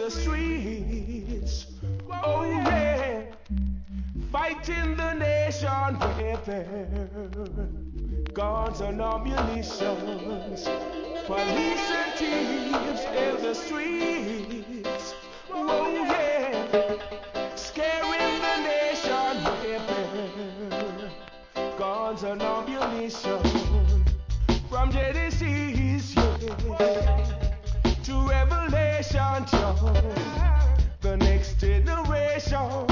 the streets. Oh yeah, fighting the nation with guns and ammunitions. Police and thieves in the streets. Oh yeah, scaring the nation with guns and ammunition. From Genesis, yeah, to Revelation, the next generation